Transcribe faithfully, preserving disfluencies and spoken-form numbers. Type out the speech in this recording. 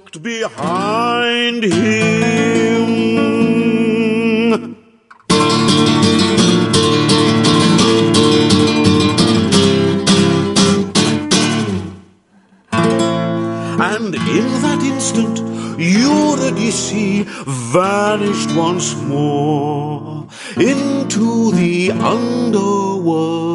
looked behind him. And in that instant, Eurydice vanished once more into the underworld.